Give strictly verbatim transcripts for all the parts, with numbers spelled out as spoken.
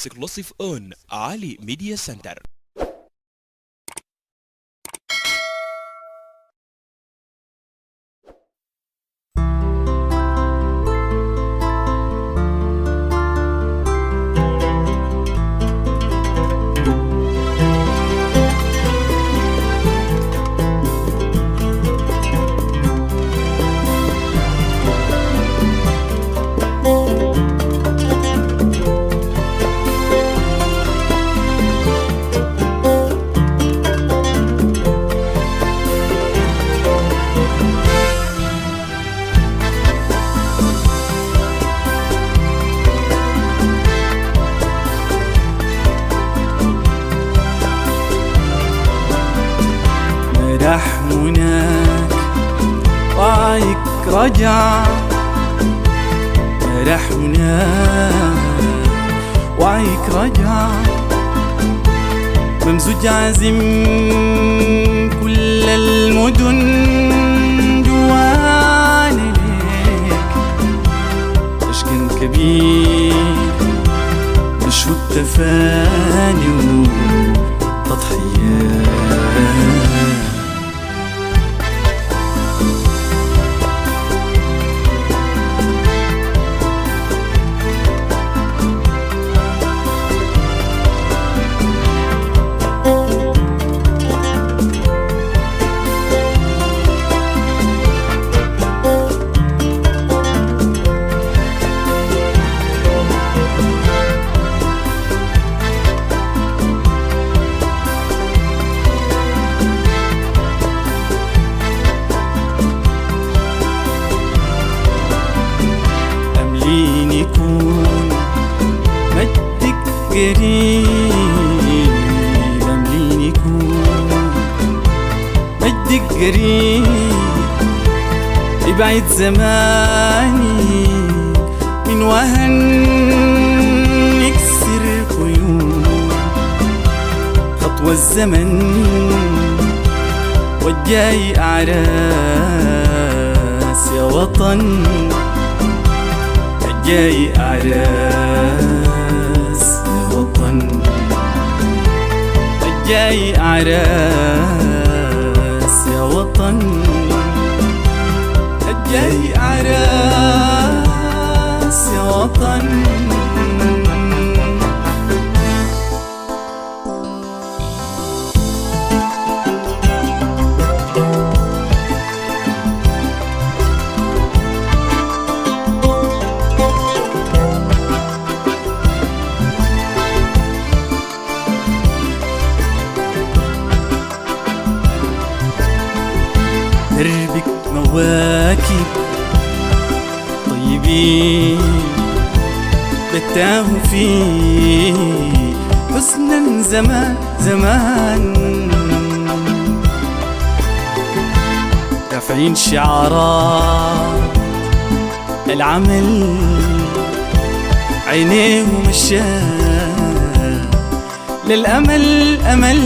exclusive on Ali Media Center. راح هناك وعيك رجع، راح هناك وعيك رجع، ممزوج عازم كل المدن جوانا ليك، عشق كبير مشهود تفاني وتضحيات. يكون مجدك قريب، أملين يكون مجدك قريب، يبعد زماني من وهن يكسر قيود، خطوة الزمن والجاي أعراس يا وطن، جاي أعراس يا وطن، جاي أعراس يا وطن، جاي أعراس يا وطن. دربك مواكب طيبين بتاهوا فيه حسنا زمان زمان، رافعين شعارات العمل، عينيهم الشاه للأمل أمل،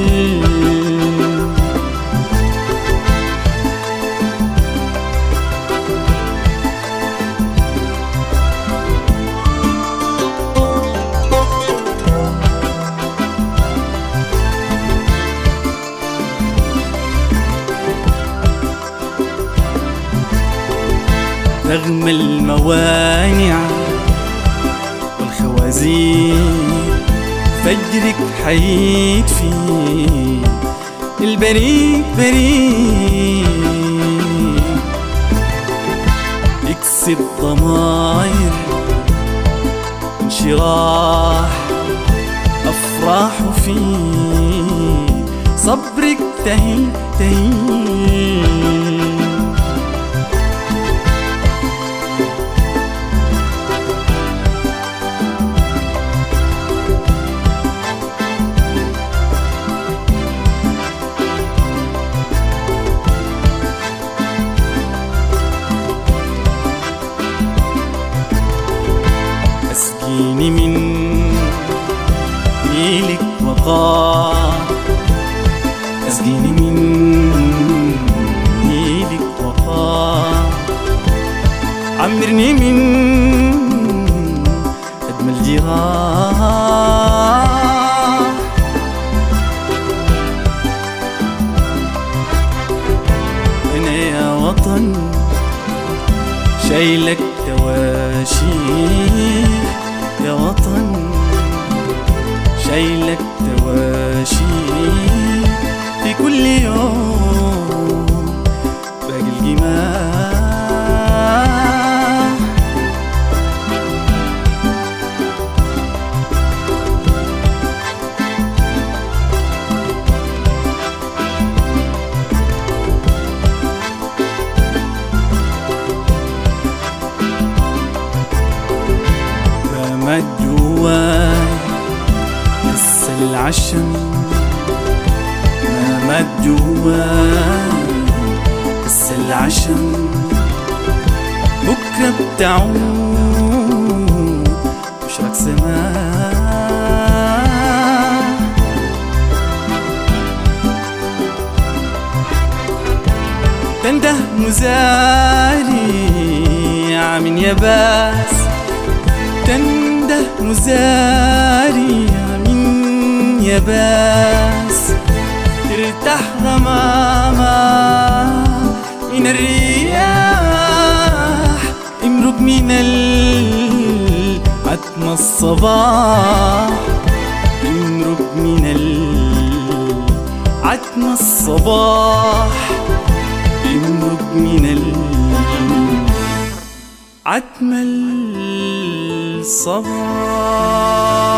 رغم الموانع والخوازيق فجرك حيد فيه البريق بريق، يكسب ضماير انشراح أفراح فيه، صبرك تهي تهي، اسقيني من نيلك وقار، اسقيني من نيلك وقار، عمرني من أجمل جيران. شايلك تواشيح يا وطن، شايلك تواشيح في كل يوم باقي القماح. مات جواي لسه العشم، ما مات جواي لسه العشم، بكرة بتعود تشرق سماء. تنده مزارع من يباس، تنده مزارع من يباس، ترتاح غمامة من الرياح، امرق من العتم الصباح، امرق من العتم الصباح، امرق من العتم الصباح.